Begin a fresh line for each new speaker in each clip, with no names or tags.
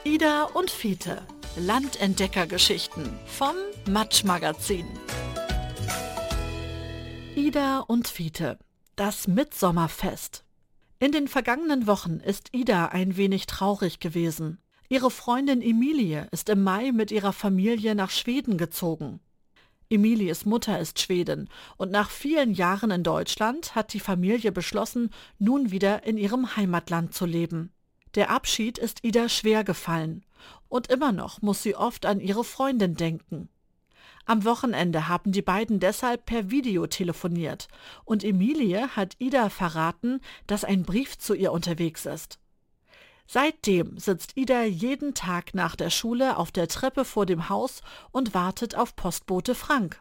Ida und Fiete, Landentdeckergeschichten vom Matsch-Magazin. Ida und Fiete, das Mittsommerfest. In den vergangenen Wochen ist Ida ein wenig traurig gewesen. Ihre Freundin Emilie ist im Mai mit ihrer Familie nach Schweden gezogen. Emilies Mutter ist Schwedin und nach vielen Jahren in Deutschland hat die Familie beschlossen, nun wieder in ihrem Heimatland zu leben. Der Abschied ist Ida schwer gefallen und immer noch muss sie oft an ihre Freundin denken. Am Wochenende haben die beiden deshalb per Video telefoniert und Emilie hat Ida verraten, dass ein Brief zu ihr unterwegs ist. Seitdem sitzt Ida jeden Tag nach der Schule auf der Treppe vor dem Haus und wartet auf Postbote Frank.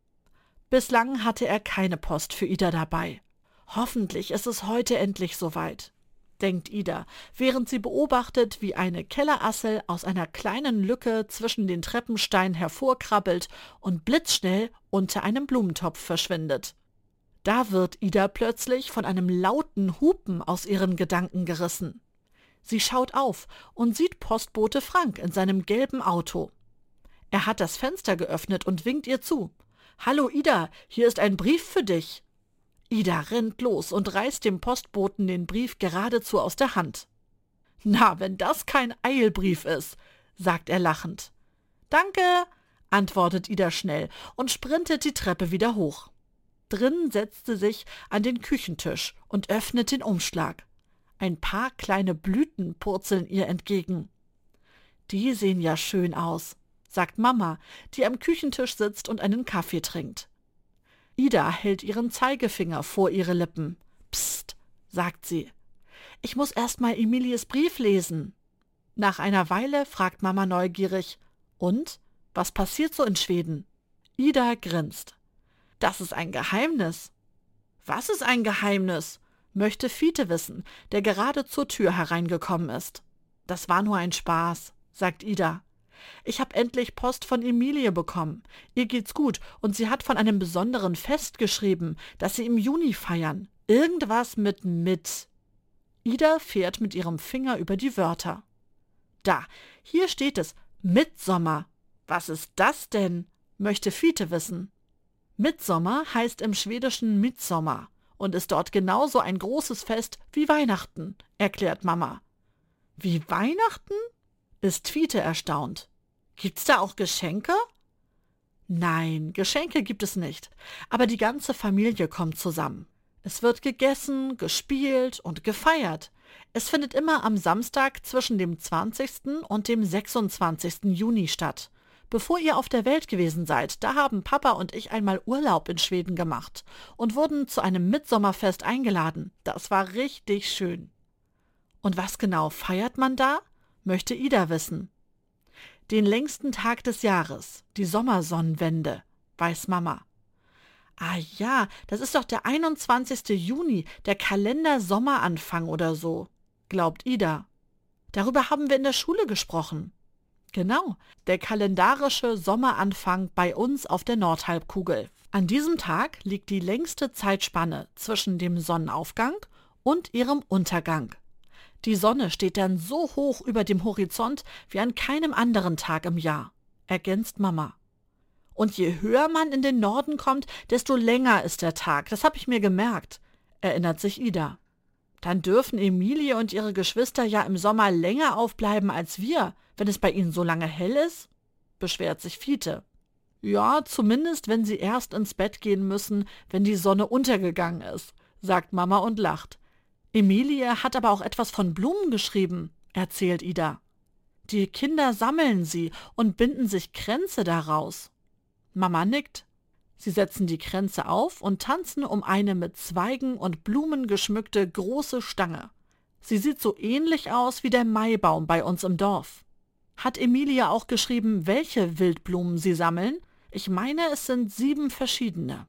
Bislang hatte er keine Post für Ida dabei. Hoffentlich ist es heute endlich soweit, denkt Ida, während sie beobachtet, wie eine Kellerassel aus einer kleinen Lücke zwischen den Treppensteinen hervorkrabbelt und blitzschnell unter einem Blumentopf verschwindet. Da wird Ida plötzlich von einem lauten Hupen aus ihren Gedanken gerissen. Sie schaut auf und sieht Postbote Frank in seinem gelben Auto. Er hat das Fenster geöffnet und winkt ihr zu. »Hallo Ida, hier ist ein Brief für dich.« Ida rennt los und reißt dem Postboten den Brief geradezu aus der Hand. »Na, wenn das kein Eilbrief ist«, sagt er lachend. »Danke«, antwortet Ida schnell und sprintet die Treppe wieder hoch. Drin setzt sie sich an den Küchentisch und öffnet den Umschlag. Ein paar kleine Blüten purzeln ihr entgegen. »Die sehen ja schön aus«, sagt Mama, die am Küchentisch sitzt und einen Kaffee trinkt. Ida hält ihren Zeigefinger vor ihre Lippen. »Psst«, sagt sie. »Ich muss erst mal Emilies Brief lesen.« Nach einer Weile fragt Mama neugierig. »Und? Was passiert so in Schweden?« Ida grinst. »Das ist ein Geheimnis.« »Was ist ein Geheimnis?«, möchte Fiete wissen, der gerade zur Tür hereingekommen ist. »Das war nur ein Spaß«, sagt Ida. »Ich habe endlich Post von Emilie bekommen. Ihr geht's gut und sie hat von einem besonderen Fest geschrieben, das sie im Juni feiern. Irgendwas mit. Ida fährt mit ihrem Finger über die Wörter. »Da, hier steht es, Mittsommer. Was ist das denn?«, möchte Fiete wissen. Mittsommer heißt im Schwedischen Midsommar und ist dort genauso ein großes Fest wie Weihnachten, erklärt Mama. »Wie Weihnachten?«, ist Fiete erstaunt. »Gibt's da auch Geschenke?« »Nein, Geschenke gibt es nicht, aber die ganze Familie kommt zusammen. Es wird gegessen, gespielt und gefeiert. Es findet immer am Samstag zwischen dem 20. und dem 26. Juni statt. Bevor ihr auf der Welt gewesen seid, da haben Papa und ich einmal Urlaub in Schweden gemacht und wurden zu einem Mittsommerfest eingeladen. Das war richtig schön.« »Und was genau feiert man da?«, möchte Ida wissen. »Den längsten Tag des Jahres, die Sommersonnenwende«, weiß Mama. »Ah ja, das ist doch der 21. Juni, der Kalender-Sommeranfang oder so«, glaubt Ida. »Darüber haben wir in der Schule gesprochen.« »Genau, der kalendarische Sommeranfang bei uns auf der Nordhalbkugel. An diesem Tag liegt die längste Zeitspanne zwischen dem Sonnenaufgang und ihrem Untergang. Die Sonne steht dann so hoch über dem Horizont wie an keinem anderen Tag im Jahr«, ergänzt Mama. »Und je höher man in den Norden kommt, desto länger ist der Tag, das habe ich mir gemerkt«, erinnert sich Ida. »Dann dürfen Emilie und ihre Geschwister ja im Sommer länger aufbleiben als wir, wenn es bei ihnen so lange hell ist?«, beschwert sich Fiete. »Ja, zumindest wenn sie erst ins Bett gehen müssen, wenn die Sonne untergegangen ist«, sagt Mama und lacht. »Emilie hat aber auch etwas von Blumen geschrieben«, erzählt Ida. »Die Kinder sammeln sie und binden sich Kränze daraus.« Mama nickt. Sie setzen die Kränze auf und tanzen um eine mit Zweigen und Blumen geschmückte große Stange. Sie sieht so ähnlich aus wie der Maibaum bei uns im Dorf. Hat Emilie auch geschrieben, welche Wildblumen sie sammeln? Ich meine, es sind 7 verschiedene.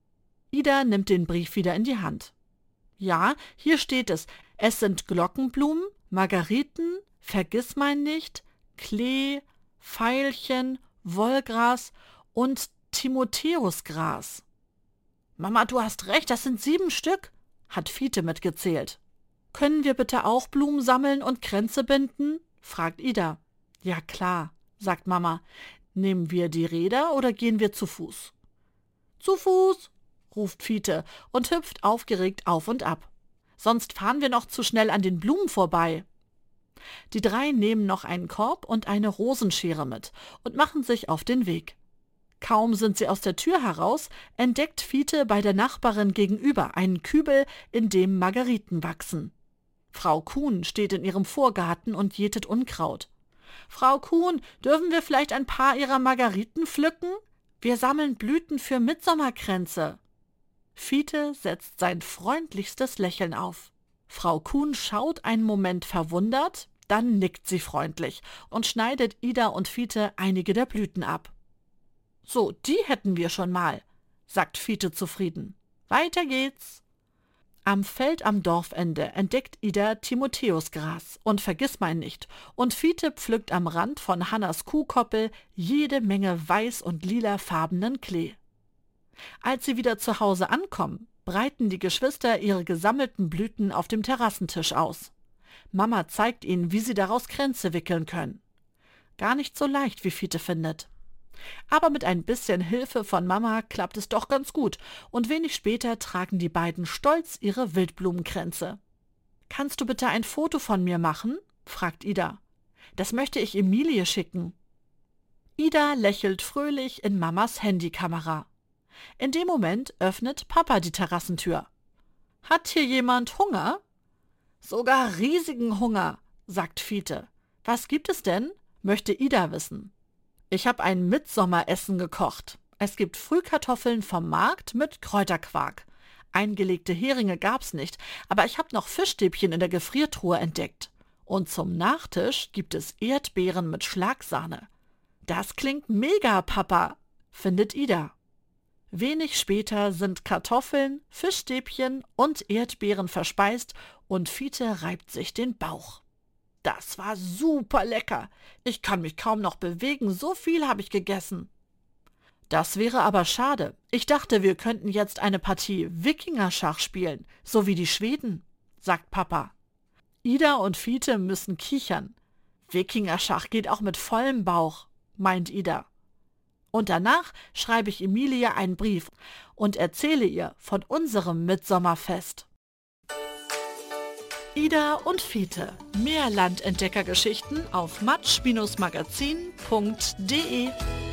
Ida nimmt den Brief wieder in die Hand. Ja, hier steht es. Es sind Glockenblumen, Margeriten, Vergissmeinnicht, Klee, Veilchen, Wollgras und Timotheusgras. »Mama, du hast recht, das sind 7 Stück«, hat Fiete mitgezählt. »Können wir bitte auch Blumen sammeln und Kränze binden?«, fragt Ida. Ja klar, sagt Mama. Nehmen wir die Räder oder gehen wir zu Fuß? Zu Fuß, ruft Fiete und hüpft aufgeregt auf und ab. Sonst fahren wir noch zu schnell an den Blumen vorbei. Die drei nehmen noch einen Korb und eine Rosenschere mit und machen sich auf den Weg. Kaum sind sie aus der Tür heraus, entdeckt Fiete bei der Nachbarin gegenüber einen Kübel, in dem Margeriten wachsen. Frau Kuhn steht in ihrem Vorgarten und jätet Unkraut. »Frau Kuhn, dürfen wir vielleicht ein paar Ihrer Margeriten pflücken? Wir sammeln Blüten für Mittsommerkränze.« Fiete setzt sein freundlichstes Lächeln auf. Frau Kuhn schaut einen Moment verwundert, dann nickt sie freundlich und schneidet Ida und Fiete einige der Blüten ab. »So, die hätten wir schon mal«, sagt Fiete zufrieden. »Weiter geht's.« Am Feld am Dorfende entdeckt Ida Timotheusgras und Vergissmeinnicht und Fiete pflückt am Rand von Hannas Kuhkoppel jede Menge weiß- und lilafarbenen Klee. Als sie wieder zu Hause ankommen, breiten die Geschwister ihre gesammelten Blüten auf dem Terrassentisch aus. Mama zeigt ihnen, wie sie daraus Kränze wickeln können. Gar nicht so leicht, wie Fiete findet. Aber mit ein bisschen Hilfe von Mama klappt es doch ganz gut und wenig später tragen die beiden stolz ihre Wildblumenkränze. »Kannst du bitte ein Foto von mir machen?« fragt Ida. »Das möchte ich Emilie schicken.« Ida lächelt fröhlich in Mamas Handykamera. In dem Moment öffnet Papa die Terrassentür. »Hat hier jemand Hunger?« »Sogar riesigen Hunger«, sagt Fiete. »Was gibt es denn?« möchte Ida wissen. »Ich habe ein Mittsommeressen gekocht. Es gibt Frühkartoffeln vom Markt mit Kräuterquark. Eingelegte Heringe gab's nicht, aber ich habe noch Fischstäbchen in der Gefriertruhe entdeckt. Und zum Nachtisch gibt es Erdbeeren mit Schlagsahne.« »Das klingt mega, Papa«, findet Ida. Wenig später sind Kartoffeln, Fischstäbchen und Erdbeeren verspeist und Fiete reibt sich den Bauch. »Das war super lecker. Ich kann mich kaum noch bewegen, so viel habe ich gegessen.« »Das wäre aber schade. Ich dachte, wir könnten jetzt eine Partie Wikingerschach spielen, so wie die Schweden«, sagt Papa. Ida und Fiete müssen kichern. »Wikingerschach geht auch mit vollem Bauch«, meint Ida. »Und danach schreibe ich Emilie einen Brief und erzähle ihr von unserem Mittsommerfest.« Ida und Fiete. Mehr Landentdeckergeschichten auf matsch-magazin.de